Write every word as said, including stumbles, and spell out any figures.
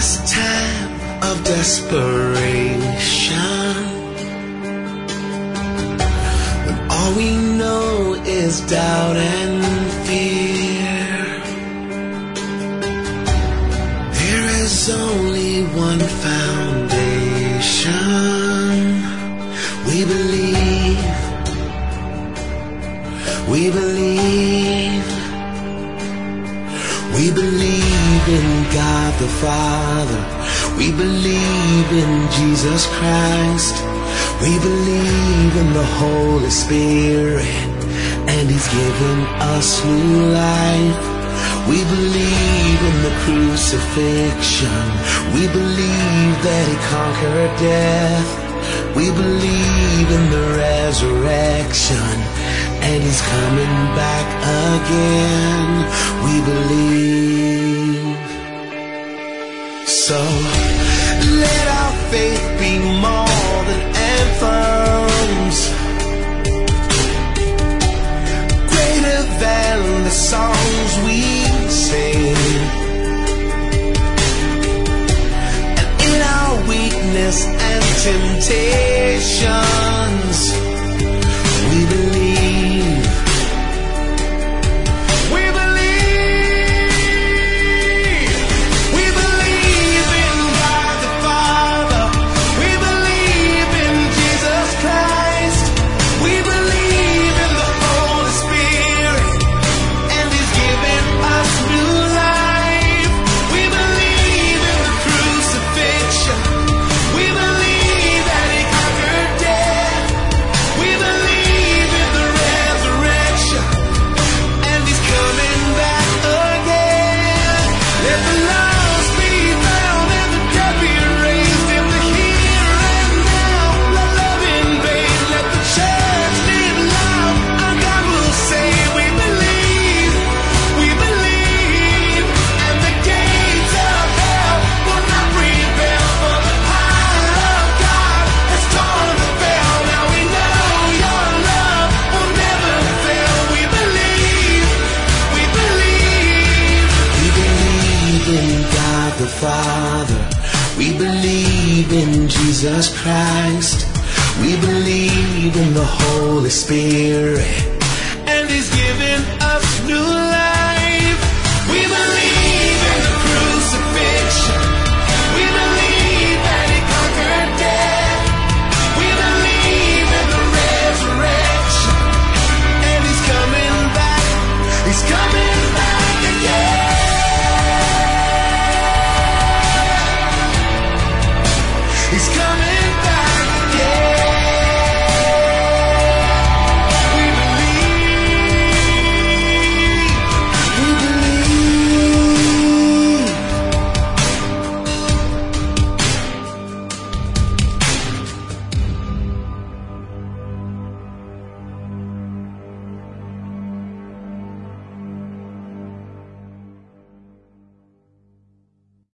this time of desperation, when all we know is doubt and fear, there is only one foundation. We believe, we believe, we believe in God the Father. We believe in Jesus Christ. We believe in the Holy Spirit, and He's given us new life. We believe in the crucifixion. We believe that He conquered death. We believe in the resurrection, and He's coming back again. We believe. So let our faith be more than anthems, greater than the songs we sing. And in our weakness and temptations, we believe. We believe. We believe in God the Father. We believe in Jesus Christ. We believe in the Holy Spirit, and He's given us new life. We believe in the crucifixion. We believe that He conquered death. We believe in the resurrection, and He's coming back again. Let the lost be found and the dead be raised in the here and now. Let love invade. Let the church live loud. Our God will say, we believe, we believe, and the gates of hell will not prevail, for the power of God has torn the veil. Now we know your love will never fail. We believe, we believe. We believe in God the Father. We believe in Jesus Christ. We believe in the Holy Spirit, and He's given us new life.